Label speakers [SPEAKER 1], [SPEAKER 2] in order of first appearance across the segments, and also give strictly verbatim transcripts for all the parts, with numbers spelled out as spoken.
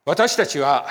[SPEAKER 1] 私たちは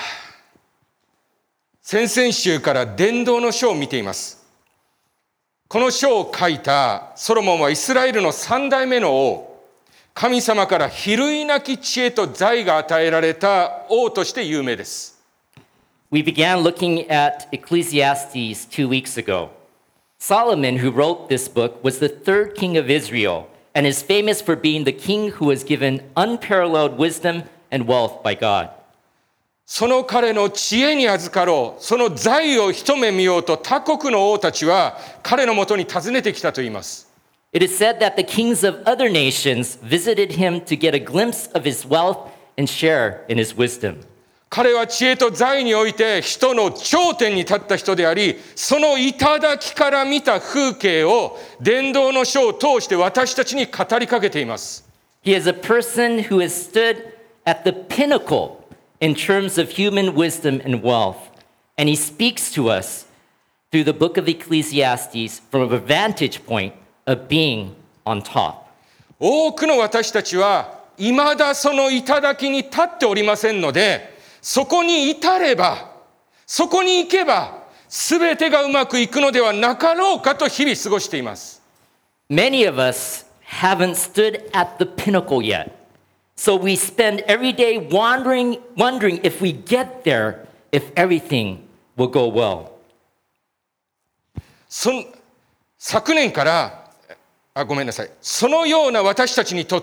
[SPEAKER 1] 先々週から伝道の書を見ています。この書を書いたソロモンはイスラエルの三代目の王、神様から比類なき知恵と財が与えられた王として有名です。
[SPEAKER 2] We began looking at Ecclesiastes two weeks ago. Solomon, who wrote this book, was the third king of Israel and is famous for being the king who was given unparalleled wisdom and wealth by God.
[SPEAKER 1] その彼の知恵に預かろう、その財を一目見ようと他国の王たちは彼のもとに訪ねてきたと言います。
[SPEAKER 2] It is said that the kings of other nations visited him to get a glimpse of his wealth and share in his wisdom.
[SPEAKER 1] 彼は知恵と財において人の頂点に立った人であり、その頂から見た風景を伝道の書を通して私たちに語りかけています。
[SPEAKER 2] He is a person who has stood at the pinnacle in terms of human wisdom and wealth, and he speaks to us through the book of Ecclesiastes from a vantage point of being on top.
[SPEAKER 1] 多くの私たちは未だその頂に立っておりませんので、そこに至れば、そこに行けば、すべてがうまくいくのではなかろうかと日々過ごしています。
[SPEAKER 2] Many of us haven't stood at the pinnacle yet. So we spend every day wandering, wondering if we get there, if everything will go well.
[SPEAKER 1] そ昨年からあ、ごめんなさい。そのような私たちにとって、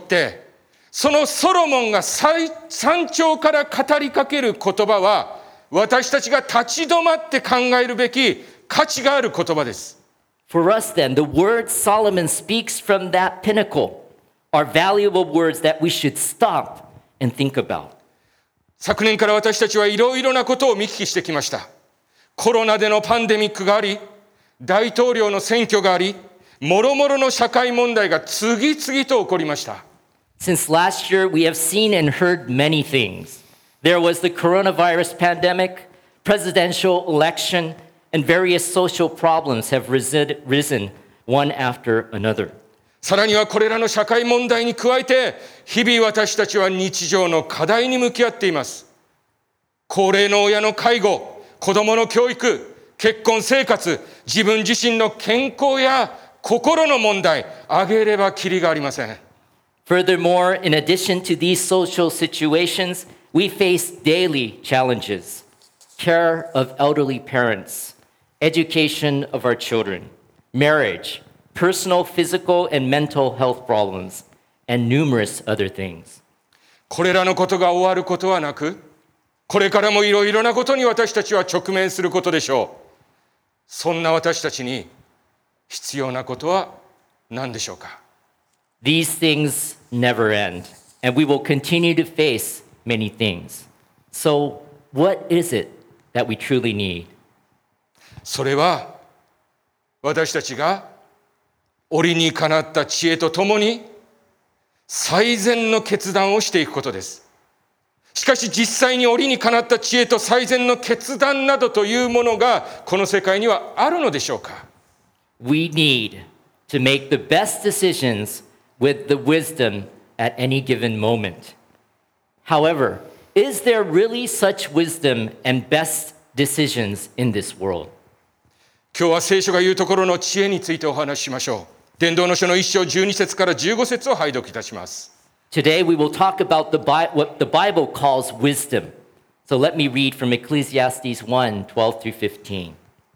[SPEAKER 1] そのソロモンが最山頂から語りかける言葉は、私たちが立ち止まって考えるべき価値がある言葉です。
[SPEAKER 2] For us then, the words Solomon speaks from that pinnacle are valuable words that we should stop and think about.
[SPEAKER 1] 昨年から私たちはいろいろなことを見聞きしてきました。コロナでのパンデミックがあり、大統領の選挙があり、もろもろの社会問題が次々と起こりました。
[SPEAKER 2] Since last year, we have seen and heard many things. There was the coronavirus pandemic, presidential election, and various social problems have risen one after another.
[SPEAKER 1] さらにはこれらの社会問題に加えて、日々私たちは日常の課題に向き合っています。高齢の親の介護、子供の教育、結婚生活、自分自身の健康や心の問題、挙げればきりがありません。
[SPEAKER 2] Furthermore, in addition to these social situations, we face daily challenges: care of elderly parents, education of our children, marriage, personal, physical, and mental health problems, and numerous other things.
[SPEAKER 1] これらのことが終わることはなく、これからもいろいろなことに私たちは直面することでしょう。そんな私たちに必要なことは何でしょうか？
[SPEAKER 2] These things never end, and we will continue to face many things. So, what is it that we truly need?
[SPEAKER 1] それは私たちが折にかなった知恵とともに最善の決断をしていくことです。しかし実際に折にかなった知恵と最善の決断などというものがこの世界にはあるのでしょうか？
[SPEAKER 2] We need to make the best decisions with the wisdom at any given moment. However, is there really such wisdom and best decisions in this world?
[SPEAKER 1] 今日は聖書が言うところの知恵についてお話ししましょう。伝道の書の一章じゅうに節からじゅうご節を拝読いたします。
[SPEAKER 2] Today we will talk about the Bi- what the Bible calls wisdom. So let me read from Ecclesiastes one, twelve through fifteen.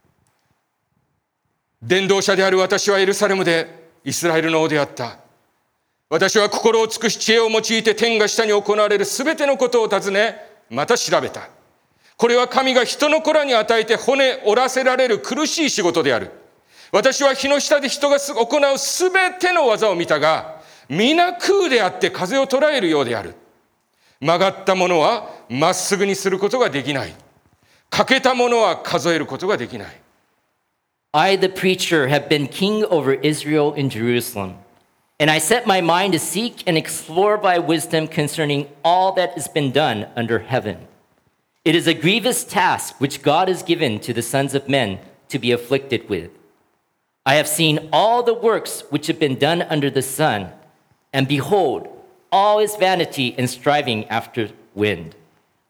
[SPEAKER 1] 伝道者である私はエルサレムでイスラエルの王であった。私は心を尽くし知恵を用いて天が下に行われるすべてのことを尋ね、また調べた。これは神が人の子らに与えて骨折らせられる苦しい仕事である。私は日の下で人が行うすべての技を見たが、皆空であって風を捉えるようである。曲がったものはまっすぐにすることができない。欠けたものは数えることができない。
[SPEAKER 2] I, the preacher, have been king over Israel in Jerusalem, and I set my mind to seek and explore by wisdom concerning all that has been done under heaven. It is a grievous task which God has given to the sons of men to be afflicted with. I have seen all the works which have been done under the sun, and behold, all is vanity and striving after wind.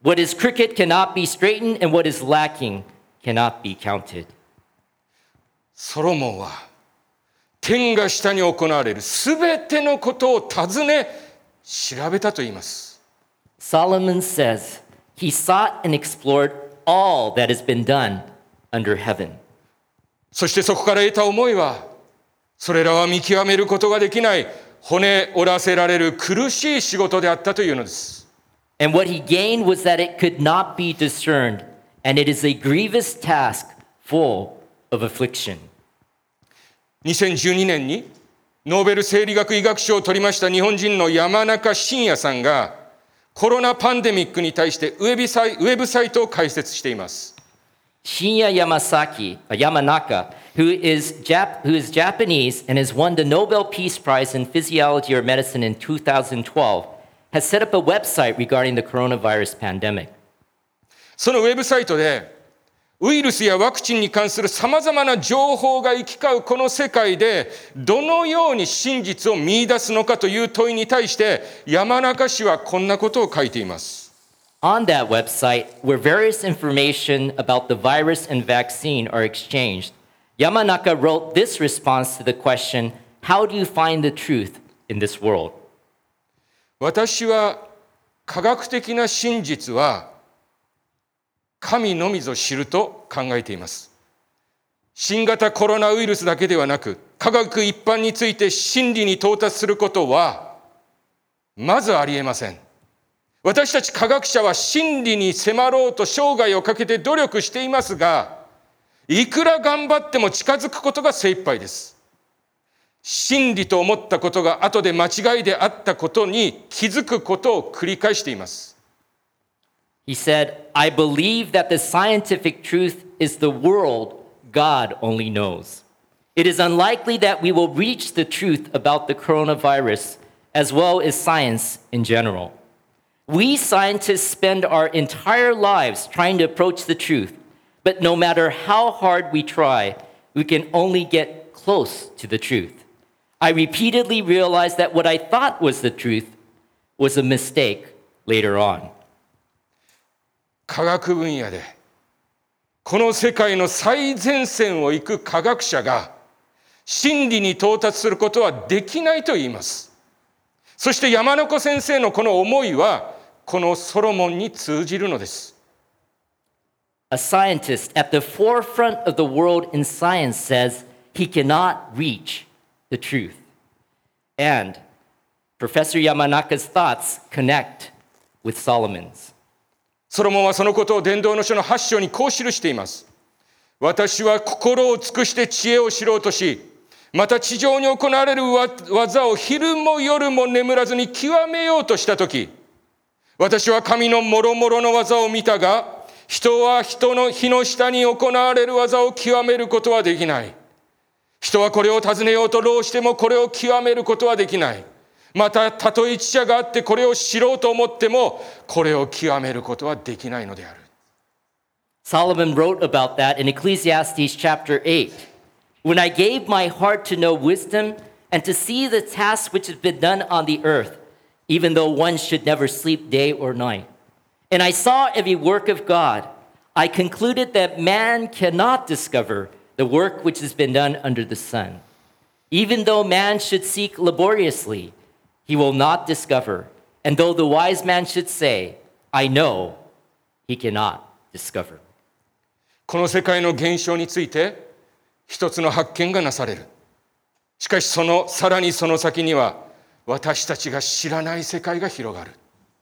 [SPEAKER 2] What is crooked cannot be straightened, and what is lacking cannot be counted.
[SPEAKER 1] ソロモンは天が下に行われるすべてのことを尋ね調べたと言います。
[SPEAKER 2] Solomon says he sought and explored all that has been done under heaven.
[SPEAKER 1] そしてそこから得た思いは、それらは見極めることができない骨折らせられる苦しい仕事であったというのです。
[SPEAKER 2] And what he gained was that it could not be discerned, and it is a grievous task full of affliction.
[SPEAKER 1] にせんじゅうにねんにノーベル生理学医学賞を取りました日本人の山中伸也さんがコロナパンデミックに対してウェブサイ、ウェブサイトを開設しています。
[SPEAKER 2] Shinya Yamasaki, uh, Yamanaka, who is, Jap- who is Japanese and has won the Nobel Peace Prize in Physiology or Medicine in two thousand twelve, has set up a website regarding the coronavirus pandemic.
[SPEAKER 1] そのウェブサイトでウイルスやワクチンに関するさまざまな情報が行き交うこの世界でどのように真実を見出すのかという問いに対して山中氏はこんなことを書いています。
[SPEAKER 2] On that website, where various information about the virus and vaccine are exchanged, Yamanaka wrote this response to the question, how do you find the truth in this world?
[SPEAKER 1] 私は科学的な真実は神のみぞ知ると考えています。新型コロナウイルスだけではなく、科学一般について真理に到達することはまずありえません。私たち科学者は真理に迫ろうと生涯をかけて努力していますが、いくら頑張っても近づくことが精一杯です。真理と思ったことが後で間違いであったことに気づくことを繰り返しています。
[SPEAKER 2] He said, I believe that the scientific truth is the world God only knows. It is unlikely that we will reach the truth about the coronavirus as well as science in general. We scientists spend our entire lives trying to approach the truth, but no matter how hard we try, we can only get close to the truth. I repeatedly realized that what I thought was the truth was a mistake later on.
[SPEAKER 1] 科学分野でこの世界の最前線を行く科学者が真理に到達することはできないと言います。そして山中先生のこの思いはこのソロモンに通じるのです。
[SPEAKER 2] A scientist at the forefront of the world in science says he cannot reach the truth. And Professor Yamanaka's thoughts connect with Solomon's.
[SPEAKER 1] ソロモンはそのことを伝道の書のはち章にこう記しています。私は心を尽くして知恵を知ろうとし、また地上に行われる技を昼も夜も眠らずに極めようとしたとき、私は神のもろもろの技を見たが、人は人の日の下に行われる技を極めることはできない。人はこれを尋ねようと労してもこれを極めることはできない。また、たとえ知者があってこれを知ろうと思っても、これを極めることはできないのである。
[SPEAKER 2] Solomon wrote about that in Ecclesiastes chapter eight. When I gave my heart to know wisdom and to see the tasks which have been done on the earth, even though one should never sleep day or night, and I saw every work of God, I concluded that man cannot discover the work which has been done under the sun. Even though man should seek laboriously, he will not discover. And though the wise man should say, I know, he cannot discover.
[SPEAKER 1] この世界の現象について一つの発見がなされる。しかしそのさらにその先には私たちが知らない世界が広がる。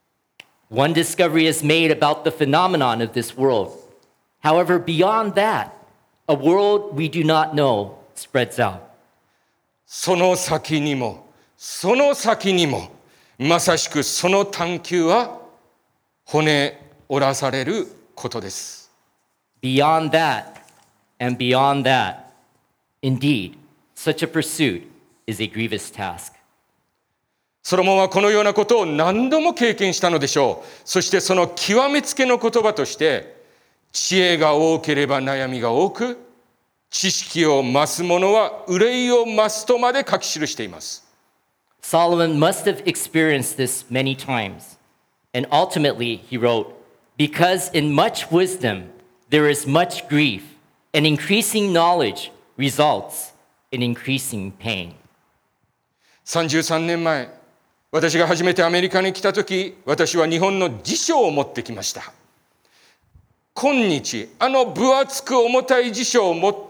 [SPEAKER 2] One discovery is made about the phenomenon of this world. However, beyond that, a world we do not know spreads out.
[SPEAKER 1] その先にもその先にもまさしくその探求は骨折らされることです。
[SPEAKER 2] Beyond that and beyond that, indeed, such a pursuit is a grievous task.
[SPEAKER 1] ソロモンはこのようなことを何度も経験したのでしょう。そしてその極めつけの言葉として、知恵が多ければ悩みが多く、知識を増す者は憂いを増すとまで書き記しています。
[SPEAKER 2] Solomon must have experienced this many times. And ultimately, he wrote, Because in much wisdom there is much grief, and increasing knowledge results in increasing pain.
[SPEAKER 1] さんじゅうさんねんまえ、私が初めてアメリカに来たとき、私は日本の辞書を持ってきました。今日、あの分厚く重たい辞書を持って、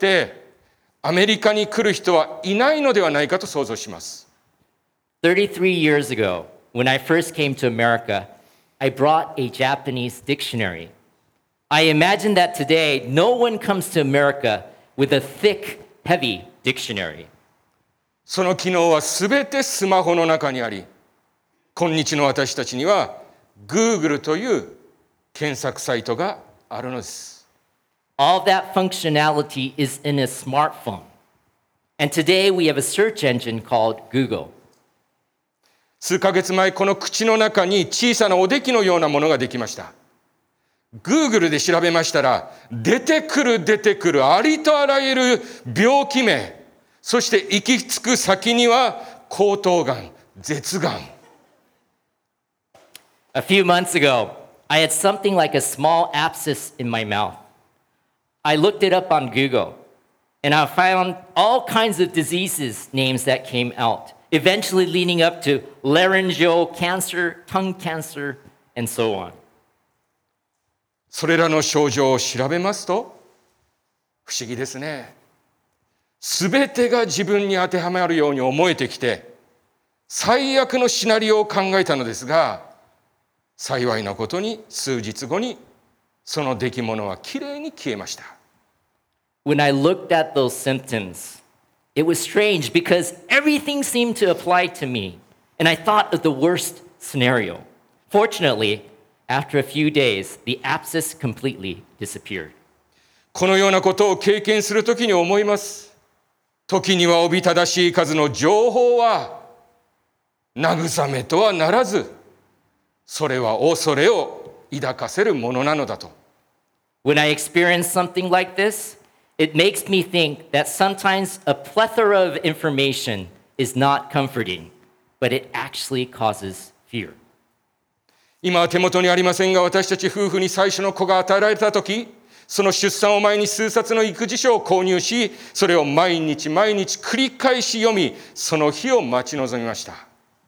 [SPEAKER 1] アメリカに来る人はいないのではないかと想像します。
[SPEAKER 2] thirty-three years ago, when I first came to America, I brought a Japanese dictionary. I imagine that today, no one comes to America with a thick, heavy dictionary.
[SPEAKER 1] その機能はすべてスマホの中にあり、今日の私たちには Google という検索サイトがあるのです。
[SPEAKER 2] All that functionality is in a smartphone. And today we have a search engine called Google.
[SPEAKER 1] 数ヶ月前、この口の中に小さなおできのようなものができました。Google で調べましたら、出てくる出てくるありとあらゆる病気名、そして行き着く先には喉頭がん、舌がん。
[SPEAKER 2] A few months ago, I had something like a small abscess in my mouth. I looked it up on Google, and I found all kinds of diseases names that came out, eventually leading up to laryngeal cancer, tongue cancer, and so on.
[SPEAKER 1] それらの症状を調べますと、不思議ですね。すべてが自分に当てはまるように思えてきて、最悪のシナリオを考えたのですが、幸いなことに数日後にその出来物はきれいに消えました。
[SPEAKER 2] When I looked at those symptoms, it was strange because everything seemed to apply to me, and I thought of the worst scenario. Fortunately, after a few days, the abscess completely disappeared.
[SPEAKER 1] このようなことを経験するときに思います。時にはおびただしい数の情報は慰めとはならず、それは恐れを抱かせるものなのだと。
[SPEAKER 2] When I experience something like this, it makes me think that sometimes a plethora of information is not comforting, but it actually causes fear.
[SPEAKER 1] 今は手元にありませんが、私たち夫婦に最初の子が与えられたとき、その出産を前に数冊の育児書を購入し、それを毎日毎日繰り返し読み、その日を待ち望みました。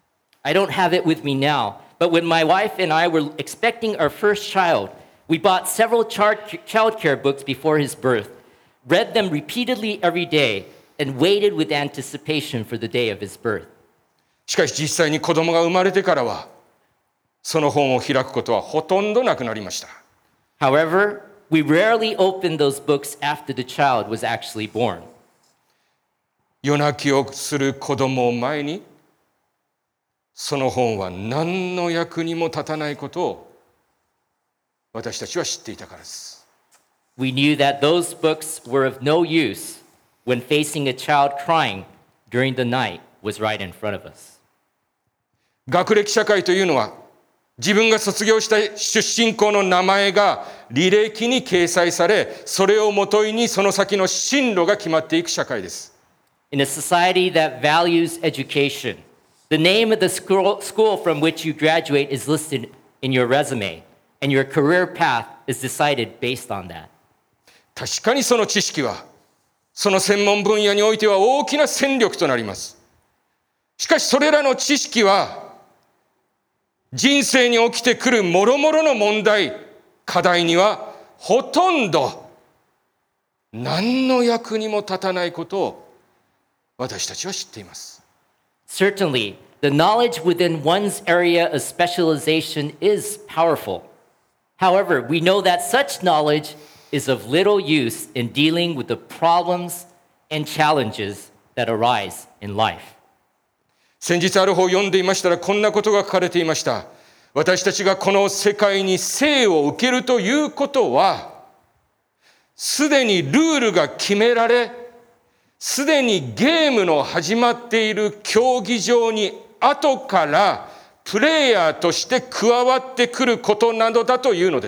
[SPEAKER 2] I don't have it with me now, but when my wife and I were expecting our first child, we bought several child care books before his birth, read them repeatedly every day, and waited with anticipation for the day of his birth.
[SPEAKER 1] しかし実際に子供が生まれてからは、その本を開くことはほとんどなくなりました。
[SPEAKER 2] However, we rarely opened those books after the child was actually born.
[SPEAKER 1] 夜泣きをする子供を前に、その本は何の役にも立たないことを私たちは知っていたからです。
[SPEAKER 2] We knew that those books were of no use when facing a child crying during the night was right in front of us.
[SPEAKER 1] 学歴社会というのは、自分が卒業した出身校の名前が履歴に掲載され、それをもとにその先の進路が決まっていく社会です。
[SPEAKER 2] In a society that values education, the name of the school, school from which you graduate is listed in your resume, and your career path is decided based on that.
[SPEAKER 1] 確かにその知識は、その専門分野においては大きな戦力となります。しかしそれらの知識は、人生に起きてくるもろもろの問題、課題にはほとんど何の役にも立たないことを私たちは知っています。
[SPEAKER 2] Certainly, the knowledge within one's area of specialization is powerful. However, we know that such knowledge is of little use in dealing with the problems and challenges that arise in life.
[SPEAKER 1] 先日ある本を読んでいましたら、こんなことが書かれていました。私たちがこの世界に生を受けるということは、すでにルールが決められ、すでにゲームの始まっている競技場に後からプレイヤーとして加わってくることなどだというのです。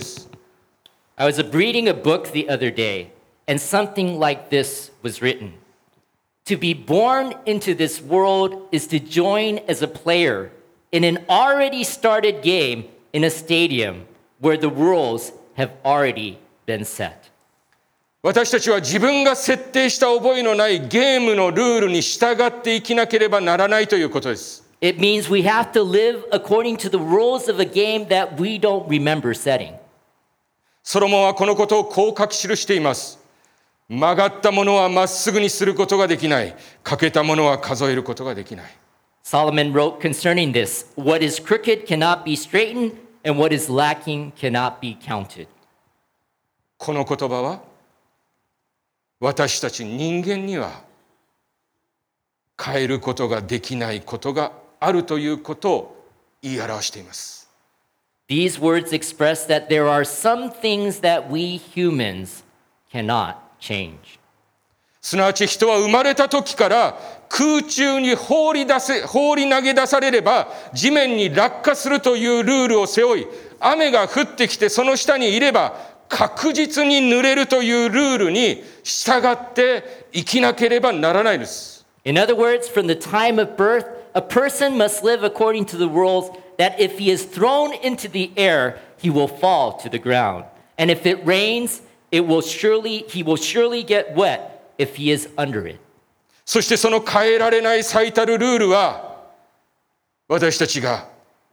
[SPEAKER 2] I was reading a book the other day, and something like this was written.To be born into this world is to join as a player in an already started game in a stadium where the rules have already been set.
[SPEAKER 1] 私たちは自分が設定した覚えのないゲームのルールに従って生きなければならないということです。
[SPEAKER 2] It means we have to live according to the rules of a game that we don't remember setting.
[SPEAKER 1] ソロモンはこのことをこう書き記しています。曲がったものはまっすぐにすることができない。欠けたものは数えることができない。
[SPEAKER 2] Solomon wrote concerning this, what is crooked cannot be straightened, and what is lacking cannot be counted.
[SPEAKER 1] この言葉は私たち人間には変えることができないことがあるということを言い表しています。
[SPEAKER 2] These words express that there are some things that we humans cannot change.
[SPEAKER 1] すなわち人は生まれた時から空中に放り出せ、放り投げ出されれば地面に落下するというルールを背負い、雨が降ってきてその下にいれば確実に濡れるというルールに従って生きなければならないです。
[SPEAKER 2] In other words, from the time of birth, a person must live according to the rules that if he is thrown into the air, he will fall to the ground. And if it rains, it will surely, he will surely get wet if he is under it.
[SPEAKER 1] そしてその変えられない最たるルールは、私たちが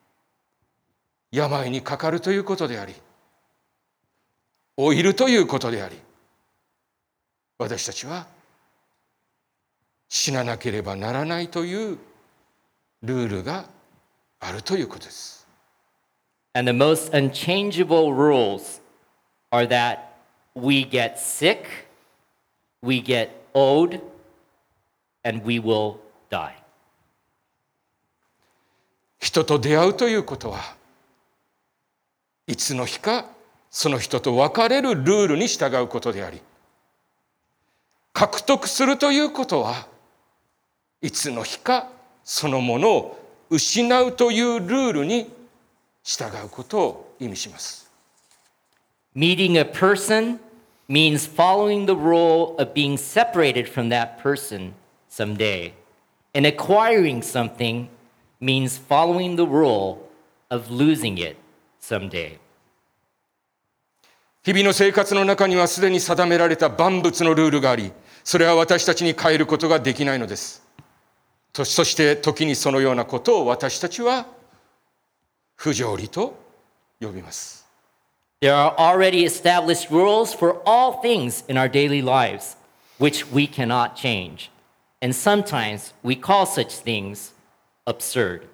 [SPEAKER 1] 病にかかるということであり、老いるということであり、私たちは死ななければならないというルールがあるということです。
[SPEAKER 2] And the most unchangeable rules are that we get sick, we get old, and we will die.
[SPEAKER 1] 人と出会うということはいつの日かその人と別れるルールに従うことであり、獲得するということはいつの日かそのものを失うというルールに従うことを意味します。
[SPEAKER 2] Meeting a person means following the rule of being separated from that person someday. And acquiring something means following the rule of losing it someday.
[SPEAKER 1] 日々の生活の中にはすでに定められた万物のルールがあり、それは私たちに変えることができないのです。そして時にそのようなことを私たちは不条理と呼びます。
[SPEAKER 2] There are already established rules for all things in our daily lives, which we cannot change. And sometimes we call such things absurd.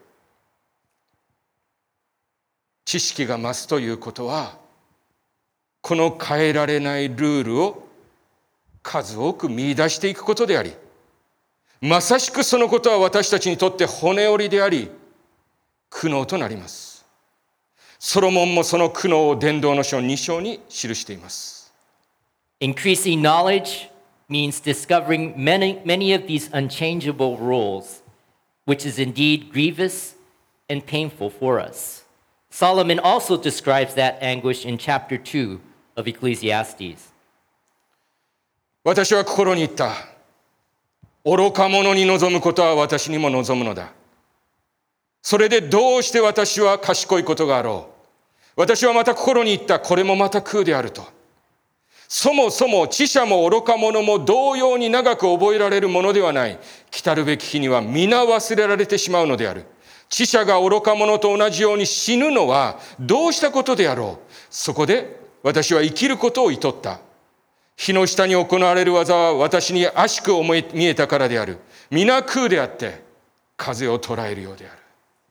[SPEAKER 1] 知識が増すということは、この変えられないルールを数多く見出していくことであり、まさしくそのことは私たちにとって骨折りであり、苦悩となります。ソロモンもその苦悩を伝道の書に章に記しています。
[SPEAKER 2] Increasing knowledge means discovering many, many of these unchangeable rules, which is indeed grievous and painful for us. Solomon also describes that anguish in chapter two of Ecclesiastes.
[SPEAKER 1] 私は心に言った。愚か者に望むことは私にも望むのだ。それでどうして私は賢いことがあろう。私はまた心に言った。これもまた空であると。そもそも知者も愚か者も同様に長く覚えられるものではない。来たるべき日には皆忘れられてしまうのである。知者が愚か者と同じように死ぬのはどうしたことであろう。そこで私は生きることを厭った。火の下に行われる技は私に悪しく思い見えたからである。皆空であって風を捉えるようである。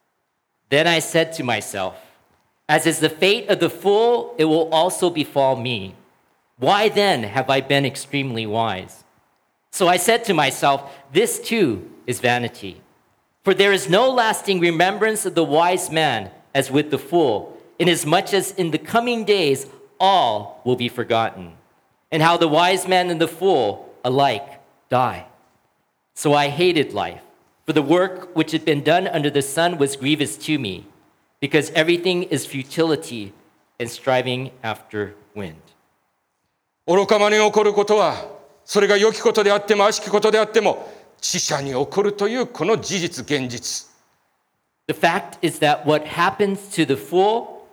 [SPEAKER 2] Then I said to myself, as is the fate of the fool, it will also befall me. Why then have I been extremely wise? So I said to myself, this too is vanity. For there is no lasting remembrance of the wise man as with the fool, inasmuch as in the coming days all will be forgotten, and how the wise man and the fool alike die. So I hated life, for the work which had been done under the sun was grievous to me, because everything is futility and striving after wind.
[SPEAKER 1] 愚か者に起こることは、それが良きことであっても悪しきことであっても、知者に起こるというこの事実、現実。
[SPEAKER 2] The fact is that what happens to the fool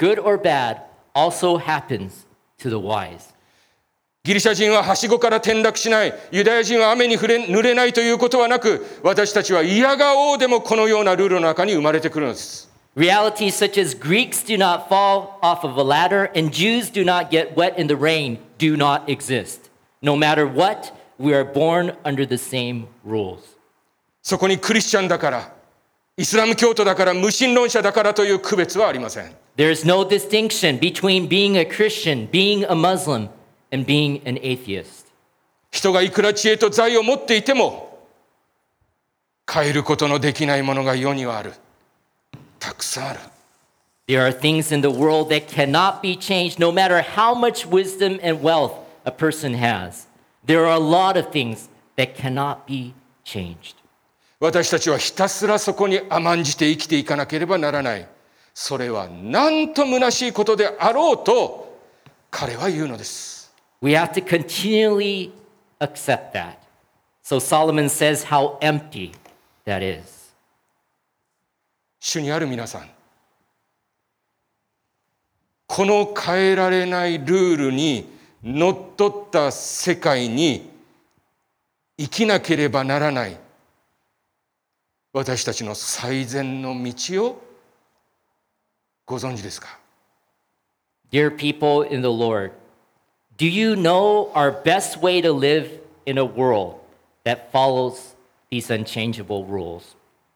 [SPEAKER 2] good or bad, also happens to the wise.
[SPEAKER 1] ギリシャ人ははしごから転落しない、ユダヤ人は雨に触れ濡れないということはなく、私たちは嫌がおうでもこのようなルールの中に生まれてくるのです。
[SPEAKER 2] Realities such as Greeks do not fall off of a ladder and Jews do not get wet in the rain do not exist. No matter what, we are born under the same rules.
[SPEAKER 1] そこにクリスチャンだから、イスラム教徒だから、無神論者だからという区別はありません。
[SPEAKER 2] There is no distinction between being a Christian, being a Muslim, and being an atheist.
[SPEAKER 1] 人がいくら知恵と財を持っていても、変えることのできないものが世にはある。たくさんある。
[SPEAKER 2] There are things in the world that cannot be changed no matter how much wisdom and wealth a person has. There are a lot of things that cannot be changed.
[SPEAKER 1] 私たちはひたすらそこに甘んじて生きていかなければならない。それはなんと虚しいことであろうと彼は言うのです。
[SPEAKER 2] We have to continually accept that. So Solomon says how empty that is.
[SPEAKER 1] 主にある皆さん、この変えられないルールにのっとった世界に生きなければならない私たちの最善の道をご存知ですか？
[SPEAKER 2] Dear people in the Lord, do you know our best way to live in a world that follows these unchangeable rules?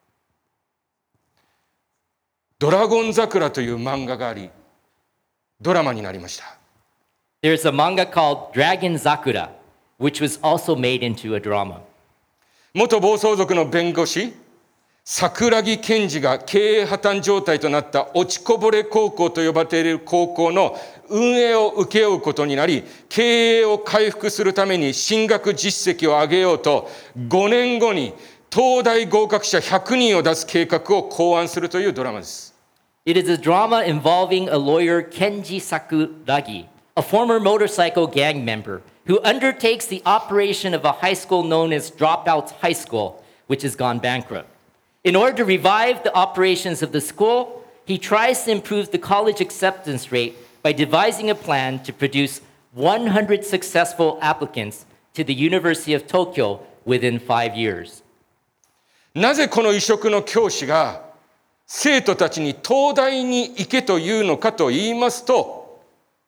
[SPEAKER 1] ドラゴン桜という漫画があり、ドラマになりました。
[SPEAKER 2] There's a manga called Dragon Sakura, which was also made into a drama.
[SPEAKER 1] 元暴走族の弁護士、桜木健二が経営破綻状態となった落ちこぼれ高校と呼ばれている高校の運営を請け負うことになり、経営を回復するために進学実績を上げようと、ごねんごに東大合格者ひゃくにんを出す計画を考案するというドラマです。
[SPEAKER 2] It is a drama involving a lawyer, Kenji Sakuragi, a former motorcycle gang member, who undertakes the operation of a high school known as Dropouts High School, which has gone bankrupt. In order to revive the operations of the school, he tries to improve the college acceptance rate by devising a plan to produce one hundred successful applicants to the University of Tokyo within five years.
[SPEAKER 1] なぜこの異色の教師が生徒たちに東大に行けというのかと言いますと、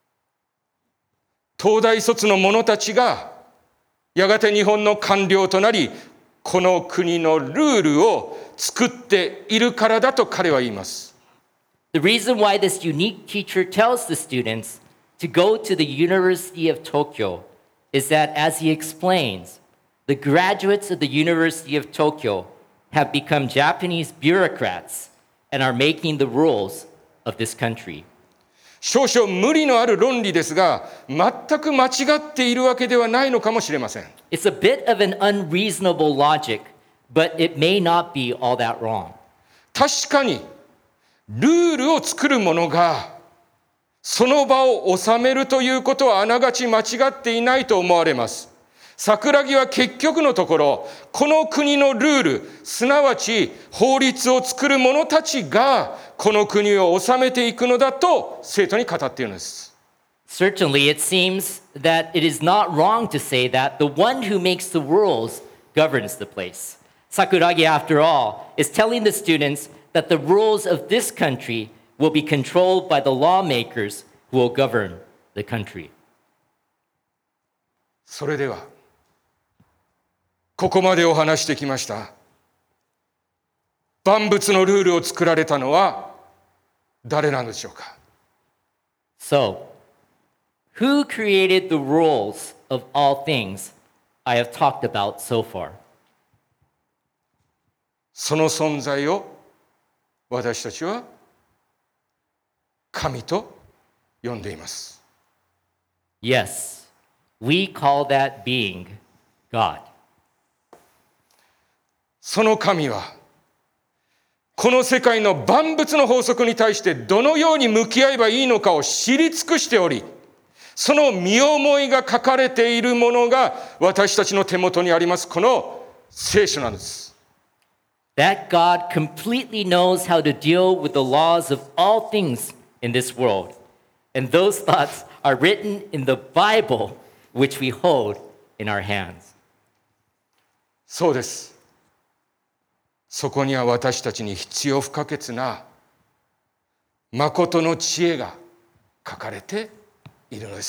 [SPEAKER 1] 東大卒の者たちがやがて日本の官僚となり、この国のルールを作っているからだと彼は言います。
[SPEAKER 2] The reason why this unique teacher tells the students to go to the University of Tokyo is that, as he explains, the graduates of the University of Tokyo have become Japanese bureaucrats and are making the rules of this country.
[SPEAKER 1] 少々無理のある論理ですが、全く間違っているわけではないのかもしれません。
[SPEAKER 2] It's a bit of an unreasonable logic, but it may not be all that wrong.
[SPEAKER 1] 確かにルールを作る者がその場を収めるということはあながち間違っていないと思われます。桜木は結局のところ、この国のルール、すなわち法律を作る者たちがこの国を治めていくのだと生徒に語っているのです。
[SPEAKER 2] Certainly, it seems that it is not wrong to say that the one who makes the rules governs the place. Sakuragi, after all, is telling the students that the rules of this country will be controlled by the lawmakers who will govern the country.
[SPEAKER 1] それでは、ここまでお話してきました。万物のルールを作られたのは誰なんでしょうか？
[SPEAKER 2] So, who created the rules of all things I have talked about so far?
[SPEAKER 1] その存在を私たちは神と呼んでいます。
[SPEAKER 2] Yes, we call that being God.
[SPEAKER 1] その神はこの世界の万物の法則に対してどのように向き合えばいいのかを知り尽くしており、その身思いが書かれているものが私たちの手元にありますこの聖書なんです。
[SPEAKER 2] That God completely knows how to deal with the laws of all things in this world. And those thoughts are written in the Bible, which we hold in our hands.
[SPEAKER 1] そうです。そこには私たちに必要不可欠な誠の知恵が書かれているのです。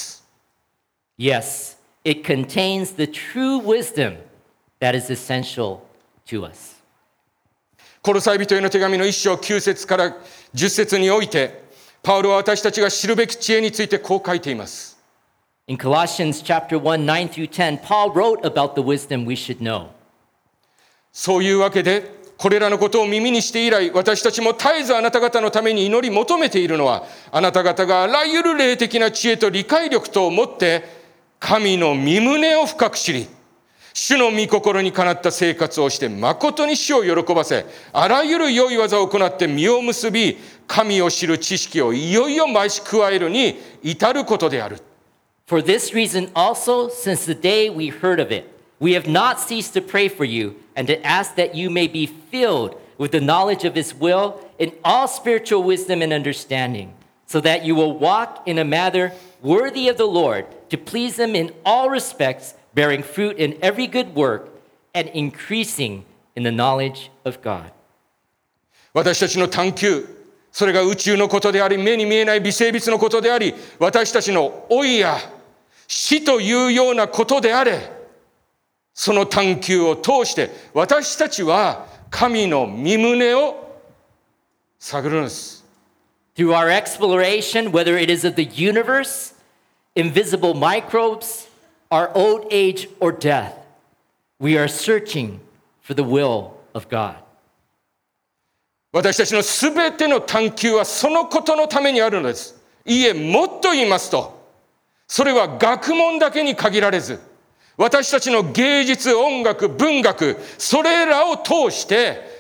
[SPEAKER 2] Yes, it contains the true wisdom that is essential to us.
[SPEAKER 1] コロサイ人への手紙の一章九節から十節において、パウロは私たちが知るべき知恵についてこう書いています。
[SPEAKER 2] In Colossians chapter one, nine through ten, Paul wrote about the wisdom we should know.
[SPEAKER 1] そういうわけで、これらのことを耳にして以来、私たちも絶えずあなた方のために祈り求めているのは、あなた方があらゆる霊的な知恵と理解力とをもって、神の御胸を深く知り、主の御心にかなった生活をして、誠に主を喜ばせ、あらゆる良い技を行って実を結び、神を知る知識をいよいよ増し加えるに至ることである。
[SPEAKER 2] For this reason also, since the day we heard of it, we have not ceased to pray for you and to ask that you may be filled with the knowledge of his will in all spiritual wisdom and understanding, so that you will walk in a manner worthy of the Lord, to please him in all respects, bearing fruit in every good work and increasing in the knowledge of God.
[SPEAKER 1] 私たちの探求、それが宇宙のことであり、目に見えない微生物のことであり、私たちの老いや死というようなことであれ、その探求を通して私たちは神の御胸を探るのです。
[SPEAKER 2] Through our exploration, whether it is of the universe, invisible microbes, our old age or death, we are searching for the will of God.
[SPEAKER 1] 私たちのすべての探求はそのことのためにあるのです。いいえ、もっと言いますと、それは学問だけに限られず、私たちの芸術、音楽、文学、それらを通して、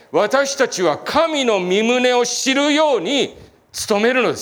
[SPEAKER 1] 私たちは神の御胸を知るように努めるのです。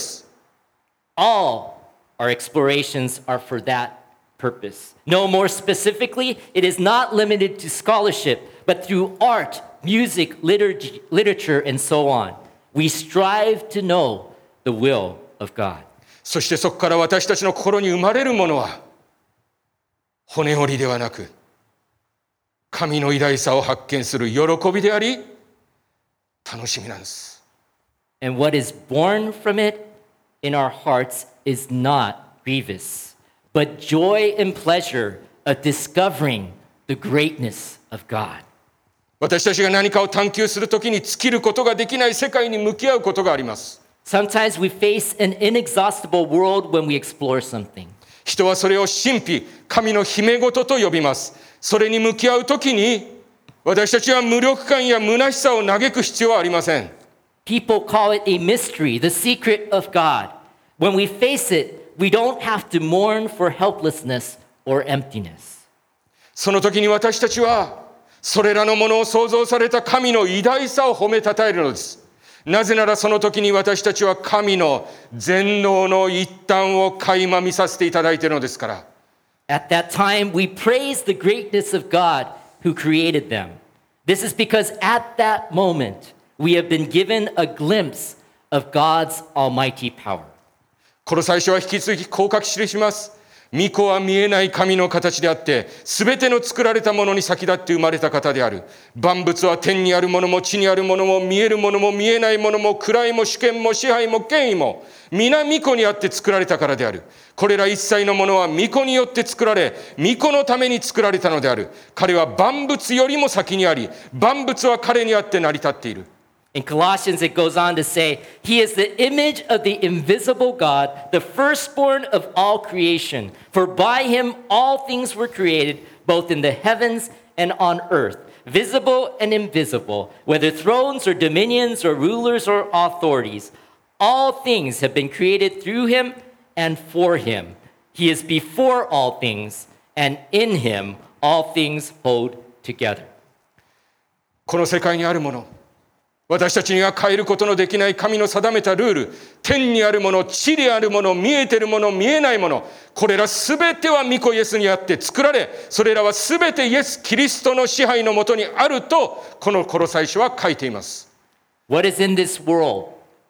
[SPEAKER 2] All our explorations are for that purpose. No, more specifically, it is not limited to scholarship, but through art, music, liturgy, literature, and so on. We strive to know the will of God.
[SPEAKER 1] そしてそこから私たちの心に生まれるものは、骨折りではなく、神の偉大さを発見する喜びであり、楽しみなんです。
[SPEAKER 2] And what is born from it in our hearts is not grievous, but joy and pleasure of discovering the greatness of God.
[SPEAKER 1] 私たちが何かを探求するときに尽きることができない世界に向き合うことがあります。
[SPEAKER 2] Sometimes we face an inexhaustible world when we explore something.
[SPEAKER 1] 人はそれを神秘、神の秘め事と呼びます。それに向き合うときに、私たちは無力感や虚しさを嘆く必要はありません。
[SPEAKER 2] People call it a mystery, the secret of God. When we face it, we don't have to mourn for helplessness or emptiness.
[SPEAKER 1] その時に私たちは、それらのものを創造された神の偉大さを褒めたたえるのです。なぜならその時に私たちは神の全能の一端を垣間見させていただいているのですから。
[SPEAKER 2] At that time, we praise the greatness of God who created them. This is because at that moment, we have been given a glimpse of God's almighty power.
[SPEAKER 1] この最初は引き続きこう書き記します。御子は見えない神の形であって、すべての作られたものに先立って生まれた方である。万物は天にあるものも地にあるものも見えるものも見えないものも位も主権も支配も権威も皆御子にあって作られたからである。これら一切のものは御子によって作られ、御子のために作られたのである。彼は万物よりも先にあり、万物は彼にあって成り立っている。
[SPEAKER 2] In Colossians, it goes on to say, He is the image of the invisible God, the firstborn of all creation. For by him all things were created, both in the heavens and on earth, visible and invisible, whether thrones or dominions or rulers or authorities. All things have been created through him and for him. He is before all things, and in him all things hold together.
[SPEAKER 1] この世界にあるもの、私たちには変えることのできない神の定めたルール、天にあるもの、地にあるもの、見えているもの、見えないもの、これらすべては御子イエスにあって作られ、それらはすべてイエス・キリストの支配のもとにあると、このコロサイ書は書いています。
[SPEAKER 2] What is in this world,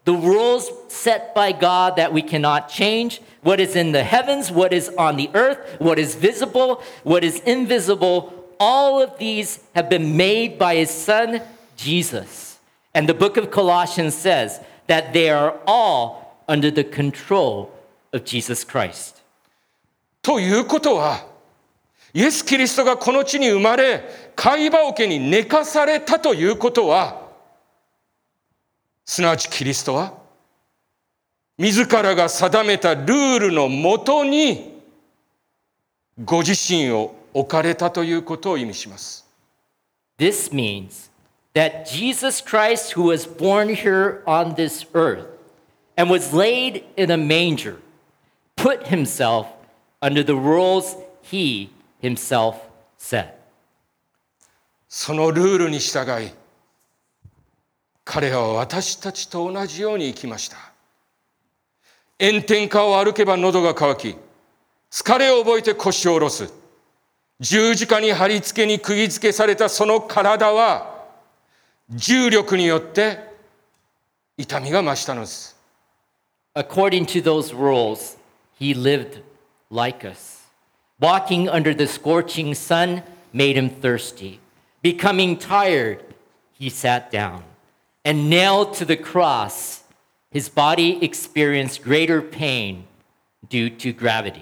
[SPEAKER 2] The rules set by God that we cannot change, what is in the heavens, what is on the earth, what is visible, what is invisible, all of these have been made by his son, Jesus. And the book of Colossians says that they are all under the control of Jesus Christ.
[SPEAKER 1] ということは、イエス・キリストがこの地に生まれ、貝羽桶に寝かされたということは、すなわちキリストは、自らが定めたルールのもとに、ご自身を置かれたということを意味します。
[SPEAKER 2] This means that Jesus Christ, who was born here on this earth and was laid in a manger, put himself under the rules he himself set.
[SPEAKER 1] そのルールに従い、彼は私たちと同じように生きました。炎天下を歩けば喉が渇き、疲れを覚えて腰を下ろす。十字架に貼り付けに釘付けされたその体は、重力によって痛みが増したのです。
[SPEAKER 2] According to those rules, he lived like us. Walking under the scorching sun made him thirsty. Becoming tired, he sat down. And nailed to the cross, his body experienced greater pain due to gravity.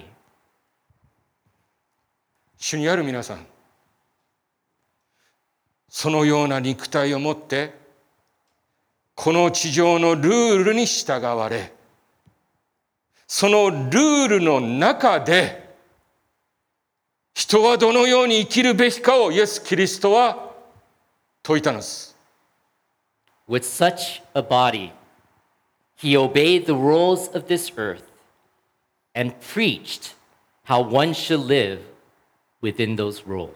[SPEAKER 1] 主にある皆さん、そのような肉体を持って、この地上のルールに従われ、そのルールの中で、人はどのように生きるべきかをイエス・キリストは説いたのです。
[SPEAKER 2] With such a body, he obeyed the rules of this earth and preached how one should live within those rules.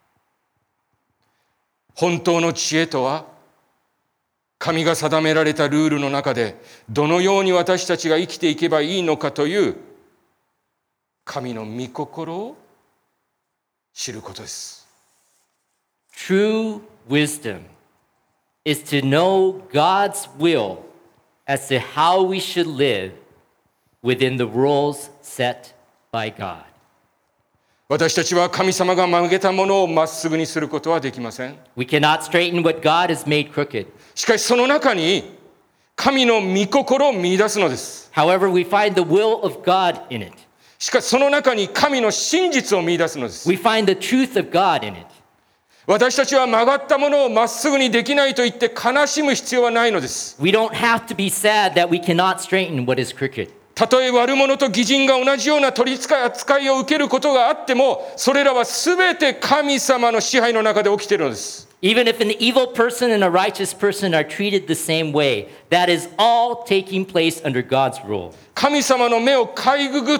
[SPEAKER 1] 本当の知恵とは、神が定められたルールの中でどのように私たちが生きていけばいいのかという神の御心を知ることです。
[SPEAKER 2] True wisdom is to know God's will as to how we should live within the rules set by God.
[SPEAKER 1] 私たちは神様が曲げたものをまっすぐにすることはできません。
[SPEAKER 2] We cannot straighten what God has made crooked.
[SPEAKER 1] しかしその中に神の御心を見出すのです。
[SPEAKER 2] However, we find the will of God in it.
[SPEAKER 1] しかしその中に神の真実を見出すのです。
[SPEAKER 2] We find the truth of God in it.
[SPEAKER 1] 私たちは曲がったものをまっすぐにできないと言って悲しむ必要はないのです。
[SPEAKER 2] We don't have to be sad that we cannot straighten what is crooked.
[SPEAKER 1] たとえ悪者と義人が同じような取り扱いを受けることがあっても、それらはすべて神様の支配の中で起きているのです。
[SPEAKER 2] Even if an evil person and a righteous person are treated the same way, that is all taking place under God's rule.
[SPEAKER 1] 神様の目をかいぐぐって、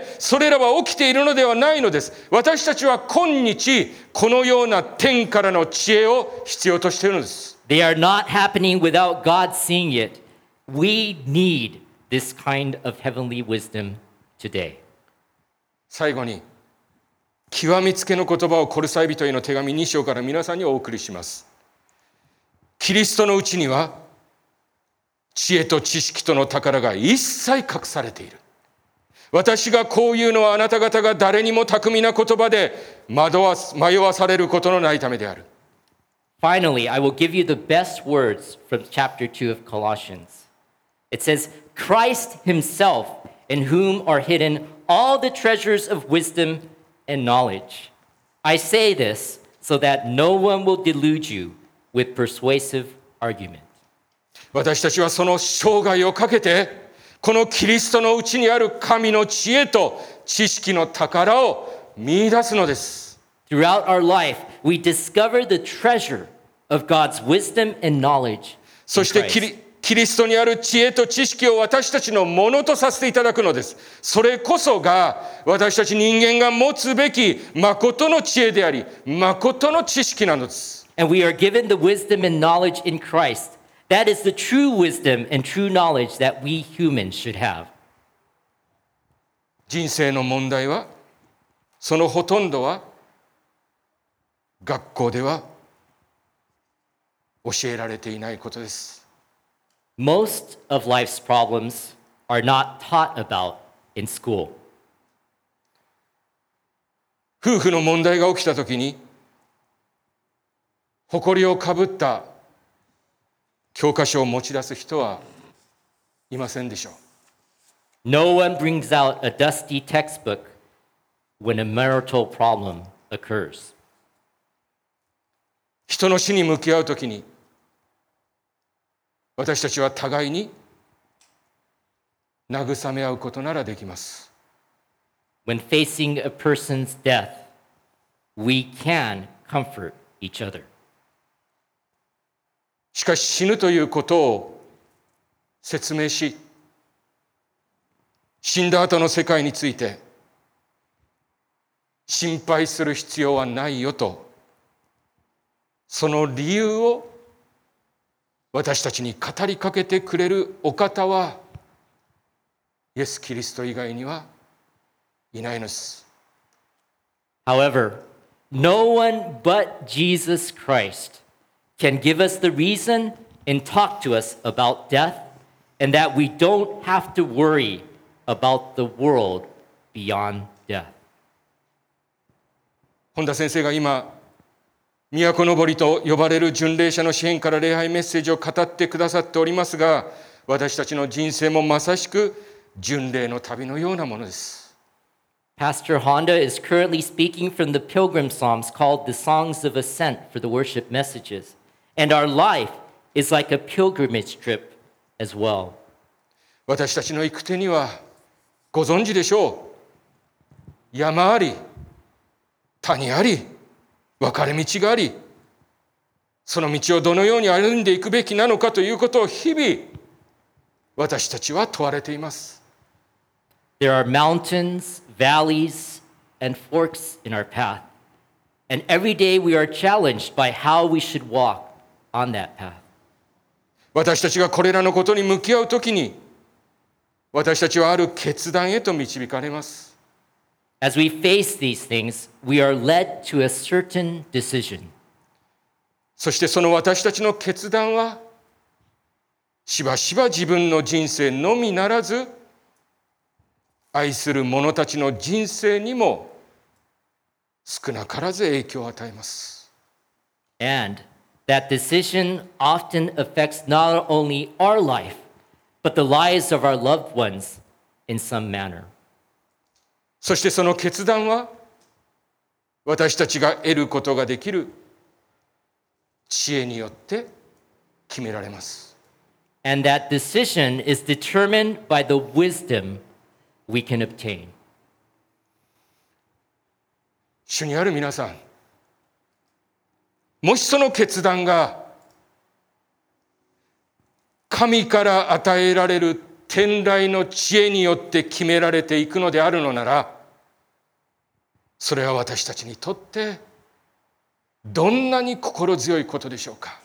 [SPEAKER 1] それらは起きているのではないのです。私たちは今日、このような天からの知恵を必要としているのです。
[SPEAKER 2] They are not happening without God seeing it. We need this kind of heavenly wisdom today.
[SPEAKER 1] 最後に、極めつけの言葉をコルサイ人への手紙に章から皆さんにお送りします。キリストのうちには、知恵と知識との宝が一切隠されている。私がこういうのはあなた方が誰にも巧みな言葉で惑わ迷わされることのないためである。
[SPEAKER 2] Finally, I will give you the best words from chapter two of Colossians. It says, Christ himself, in whom are hidden all the treasures of wisdom and knowledge. I say this so that no one will delude you with persuasive argument.
[SPEAKER 1] 私たちはその生涯をかけて、このキリストのうちにある神の知恵と知識の宝を見出すのです。
[SPEAKER 2] Throughout our life, we discover the treasure of God's wisdom and knowledge.
[SPEAKER 1] そしてキリ、キリストにある知恵と知識を私たちのものとさせていただくのです。それこそが私たち人間が持つべき誠の知恵であり、誠の知識なのです。
[SPEAKER 2] And we are given the wisdom and knowledge in Christ. That is the true wisdom and true knowledge that we humans should have.
[SPEAKER 1] 人生の問題は、そのほとんどは学校では教えられていないことです。
[SPEAKER 2] Most of life's problems are not taught about in school.
[SPEAKER 1] 夫婦の問題が起きたときに、誇りをかぶった教科書を持ち出す人はいませんでしょう。
[SPEAKER 2] No one brings out a dusty textbook when a marital problem occurs.
[SPEAKER 1] 人の死に向き合うときに、私たちは互いに慰め合うことならできます。
[SPEAKER 2] When facing a person's death, we can comfort each other.
[SPEAKER 1] しかし死ぬということを説明し、死んだ後の世界について心配する必要はないよと、その理由を私たちに語りかけてくれるお方はイエス・キリスト以外にはいないのです。
[SPEAKER 2] However, no one but Jesus Christ can give us the reason and talk to us about death, and that we don't have to worry about the world beyond death.
[SPEAKER 1] 本田先生が今、都のぼりと呼ばれる巡礼者の詩篇から礼拝メッセージを語ってくださっておりますが、私たちの人生もまさしく巡礼の旅のようなものです。
[SPEAKER 2] Pastor Honda is currently speaking from the Pilgrim Psalms called the Songs of Ascent for the worship messages. And our life is like a pilgrimage trip as well.
[SPEAKER 1] 私たちの行く手にはご存知でしょう。山あり、谷あり、分かれ道があり、その道をどのように歩んでいくべきなのかということを日々私たちは問われています。
[SPEAKER 2] There are mountains, valleys, and forks in our path. And every day we are challenged by how we should walk on that path.
[SPEAKER 1] 私たちがこれらのことに向き合うときに、私たちはある決断へと導かれます。
[SPEAKER 2] As we face these things, we are led to a certain decision.
[SPEAKER 1] そしてその私たちの決断は、しばしば自分の人生のみならず、愛する者たちの人生にも少なからず影響を与えます。
[SPEAKER 2] And that decision often affects not only our life, but the lives of our loved ones in some manner.
[SPEAKER 1] そしてその決断は、私たちが得ることができる知恵によって決められます。
[SPEAKER 2] And that decision is determined by the wisdom we can obtain.
[SPEAKER 1] 主にある皆さん、もしその決断が神から与えられる天来の知恵によって決められていくのであるのなら、それは私たちにとってどんなに心強いことでしょうか。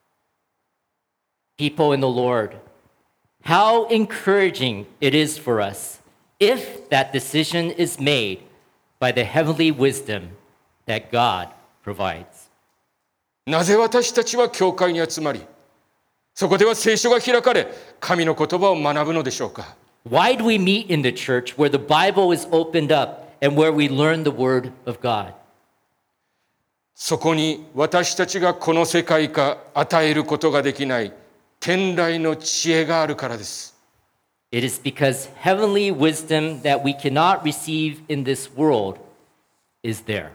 [SPEAKER 2] People in the Lord, how encouraging it is for us if that decision is made by the heavenly wisdom that God provides.
[SPEAKER 1] なぜ私たちは教会に集まり、そこでは聖書が開かれ、神の言葉を学ぶのでしょうか。
[SPEAKER 2] Why do we meet in the church where the Bible is opened up and where we learn the word of God?
[SPEAKER 1] そこに私たちがこの世界か与えることができない天来の知恵があるからです。
[SPEAKER 2] It is because heavenly wisdom that we cannot receive in this world is there.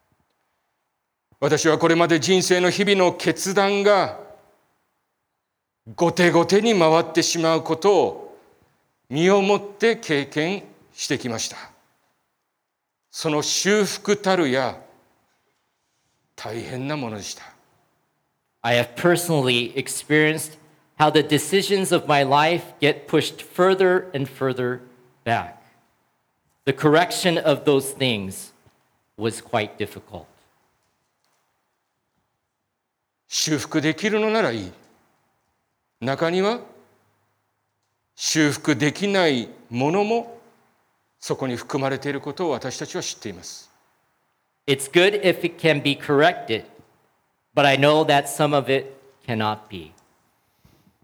[SPEAKER 1] 私はこれまで人生の日々の決断が後手後手に回ってしまうことを身をもって経験してきました。その修復たるや大変なものでした。
[SPEAKER 2] I have personally experienced how the decisions of my life get pushed further and further back. The correction of those things was quite difficult.
[SPEAKER 1] 修復できるのならいい。中には修復できないものもそこに含まれていることを私たちは知っています。
[SPEAKER 2] It's good if it can be corrected, but I know that some of it cannot be.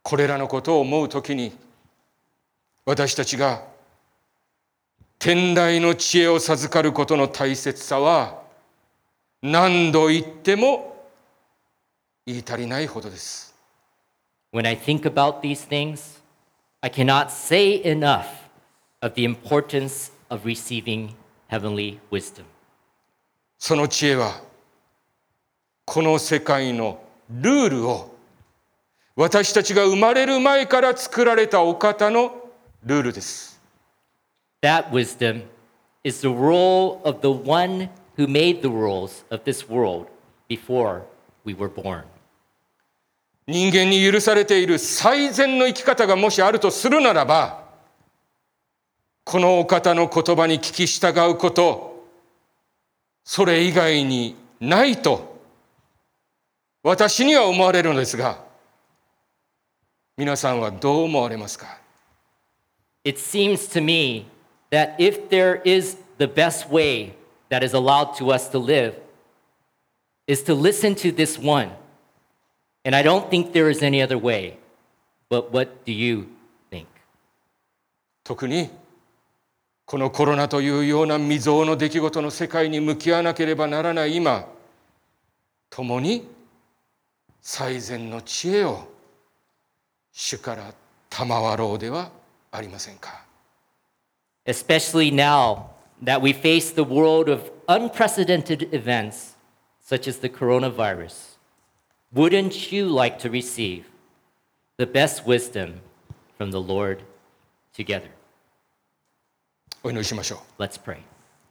[SPEAKER 1] これらのことを思うときに、私たちが天台の知恵を授かることの大切さは何度言っても言い足りないほどです。
[SPEAKER 2] When I think about these things, I cannot say enough of the importance of receiving heavenly wisdom.
[SPEAKER 1] その知恵はこの世界のルールを私たちが生まれる前から作られたお方のルールです。
[SPEAKER 2] That wisdom is the role of the one who made the rules of this world before we were born.
[SPEAKER 1] 人間に許されている最善の生き方がもしあるとするならば、このお方の言葉に聞き従うこと、それ以外にないと私には思われるのですが、皆さんはどう思われますか？
[SPEAKER 2] It seems to me that if there is the best way that is allowed to us to live, is to listen to this one. And I don't think there is any other way. But what do you think?
[SPEAKER 1] 特にこのコロナというような未曾有の出来事の世界に向き合わなければならない今、共に最善の知恵を主から賜ろうではありませんか。
[SPEAKER 2] Especially now that we face the world of unprecedented events, such as the coronavirus, wouldn't you like to receive the best wisdom from the Lord together?
[SPEAKER 1] お祈りしましょう。
[SPEAKER 2] Let's pray.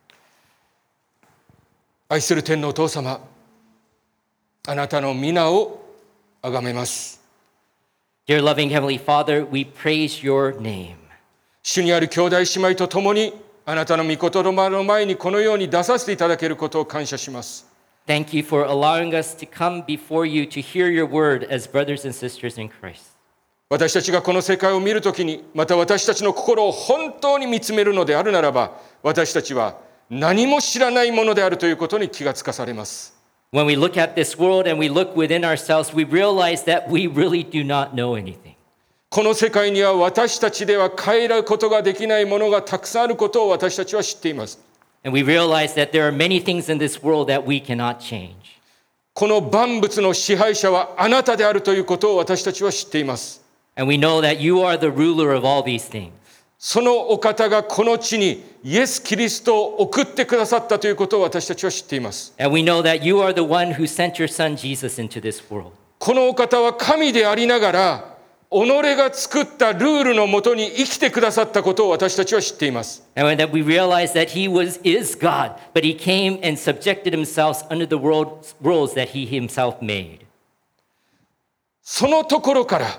[SPEAKER 1] 愛する天のお父様、あなたの皆をあがめます。
[SPEAKER 2] Dear loving Heavenly Father, we praise your name.
[SPEAKER 1] 主にある兄弟姉妹と共にあなたの御言葉の前にこのように出させていただけることを感謝します。
[SPEAKER 2] Thank you for allowing us to come before you to hear your word as brothers and sisters in Christ.
[SPEAKER 1] 私たちがこの世界を見るときに、また私たちの心を本当に見つめるのであるならば、私たちは何も知らないものであるということに気がつかされます。
[SPEAKER 2] When we look at this world and we look within ourselves, we realize that we really do not know anything.
[SPEAKER 1] この世界には私たちでは変えることができないものがたくさんあることを私たちは知っています。
[SPEAKER 2] And we realize that there are many things in this world that we cannot change.
[SPEAKER 1] この万物の支配者はあなたであるということを私たちは知っています。
[SPEAKER 2] And we know that you are the ruler of all these things.
[SPEAKER 1] そのお方がこの地にイエス・キリストを送ってくださったということを私たちは知っています。
[SPEAKER 2] And we know that you are the one who sent your son Jesus into this world.
[SPEAKER 1] このお方は神でありながら、己が作ったルールのもとに生きてくださったことを私たちは知っています。
[SPEAKER 2] And when that we realize that he was is God, but he came and subjected himself under the world, rules that he himself made.
[SPEAKER 1] そのところから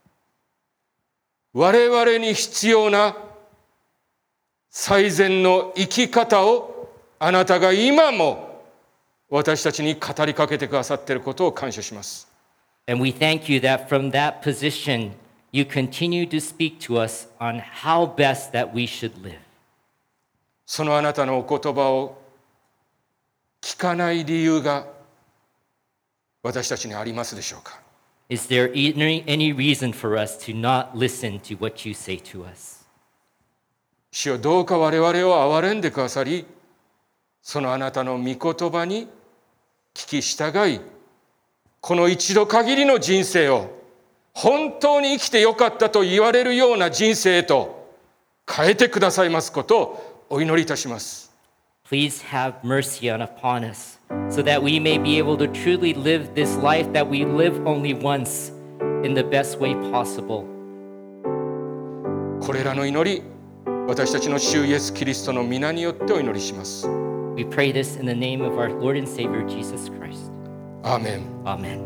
[SPEAKER 1] 我々に必要な最善の生き方をあなたが今も私たちに語りかけてくださっていることを感謝します。
[SPEAKER 2] And we thank you that from that position, you continue to speak to us on how best that we should live.
[SPEAKER 1] そのあなたのお言葉を聞かない理由が私たちにありますでしょうか。
[SPEAKER 2] Is there any, any reason for us to not listen to what you say to us?
[SPEAKER 1] 主よ、どうか我々を憐れんでくださり、そのあなたの御言葉に聞き従い、この一度限りの人生を本当に生きてよかったと言われるような人生へと変えてくださいますことをお祈りいたします。
[SPEAKER 2] Please have mercy on upon us, so that we may be able to truly live this life that we live only once in the best way possible.
[SPEAKER 1] これらの祈り、私たちの主イエス・キリストの皆によってお祈りします。
[SPEAKER 2] We pray this in the name of our Lord and Savior Jesus Christ.
[SPEAKER 1] アーメン。
[SPEAKER 2] Amen.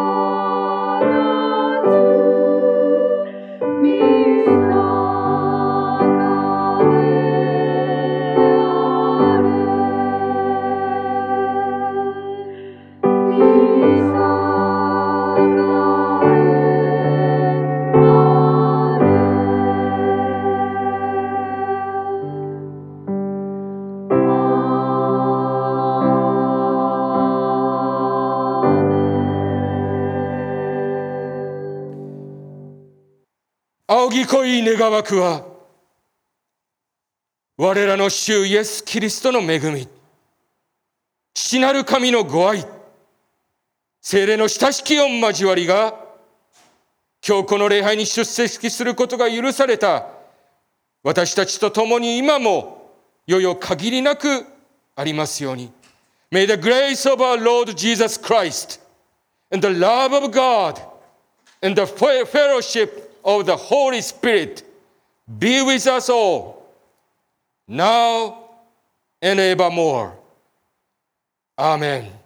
[SPEAKER 3] Be
[SPEAKER 1] い恋願わくは、我らの主イエス・キリストの恵み、父なる神のご愛、聖霊の親しき御交わりが、今日この礼拝に出席することが許された私たちと共に今もよよ限りなくありますように。May the grace of our Lord Jesus Christ and the love of God and the fellowship of the Holy Spirit be with us all, now and evermore. Amen.